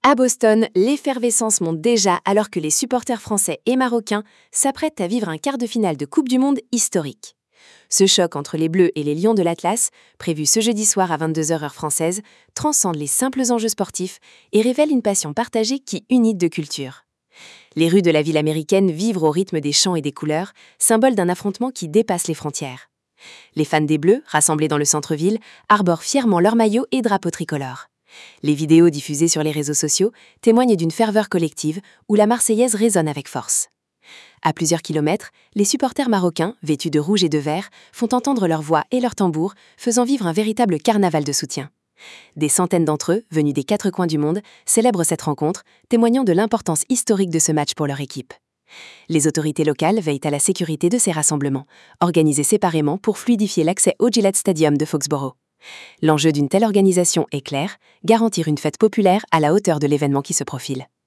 À Boston, l'effervescence monte déjà alors que les supporters français et marocains s'apprêtent à vivre un quart de finale de Coupe du Monde historique. Ce choc entre les Bleus et les Lions de l'Atlas, prévu ce jeudi soir à 22h heure française, transcende les simples enjeux sportifs et révèle une passion partagée qui unit deux cultures. Les rues de la ville américaine vibrent au rythme des chants et des couleurs, symbole d'un affrontement qui dépasse les frontières. Les fans des Bleus, rassemblés dans le centre-ville, arborent fièrement leurs maillots et drapeaux tricolores. Les vidéos diffusées sur les réseaux sociaux témoignent d'une ferveur collective où la Marseillaise résonne avec force. À plusieurs kilomètres, les supporters marocains, vêtus de rouge et de vert, font entendre leur voix et leurs tambours, faisant vivre un véritable carnaval de soutien. Des centaines d'entre eux, venus des quatre coins du monde, célèbrent cette rencontre, témoignant de l'importance historique de ce match pour leur équipe. Les autorités locales veillent à la sécurité de ces rassemblements, organisés séparément pour fluidifier l'accès au Gillette Stadium de Foxborough. L'enjeu d'une telle organisation est clair, garantir une fête populaire à la hauteur de l'événement qui se profile.